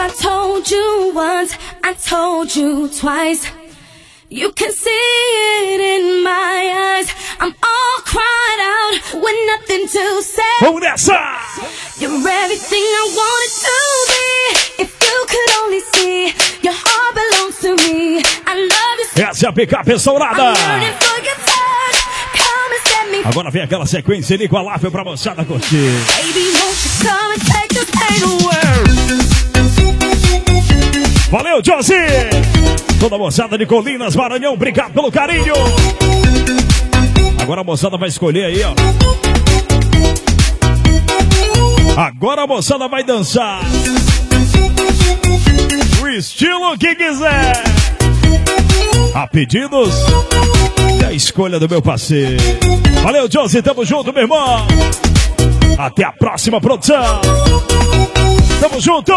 I told you once, I told you twice. You can see it in my eyes. I'm all cried out with nothing to say. Vamos nessa! You're everything I wanted to be. If you could only see, your heart belongs to me. I love you so. Essa é a picape estourada. I'm yearning for your touch. Come and set me free. Agora vem aquela sequência inigualável pra moçada curtir. Baby, won't you come and take this pain away? Valeu, Josie! Toda a moçada de Colinas, Maranhão, obrigado pelo carinho! Agora a moçada vai escolher aí, ó. Agora a moçada vai dançar. O estilo que quiser. A pedidos e a escolha do meu parceiro. Valeu, Josie, tamo junto, meu irmão. Até a próxima produção. Tamo junto.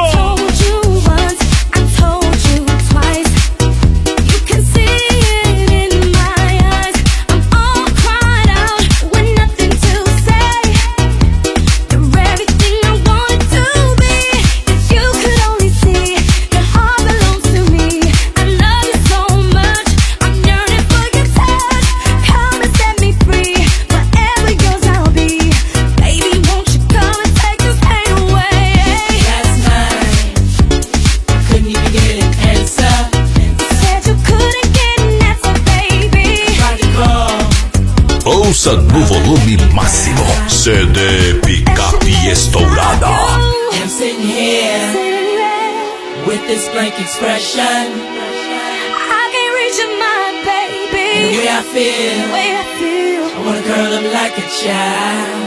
Ouça no volume máximo. CD Picape Estourada. I'm sitting here with this blank expression. I can't reach you, my baby. And the way I feel, I wanna curl up like a child.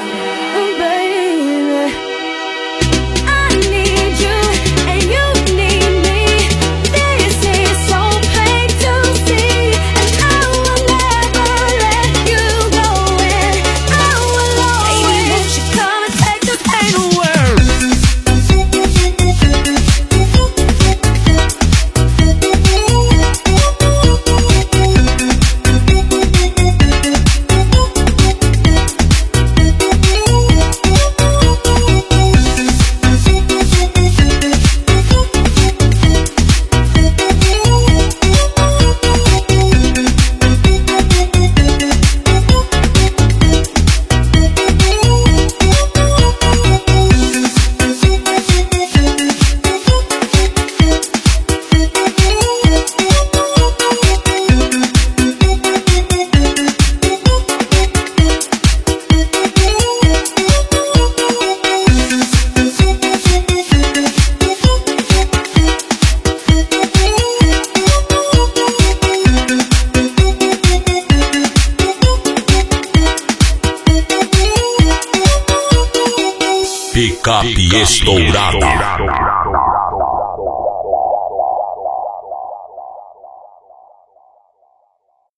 Picape Estourada.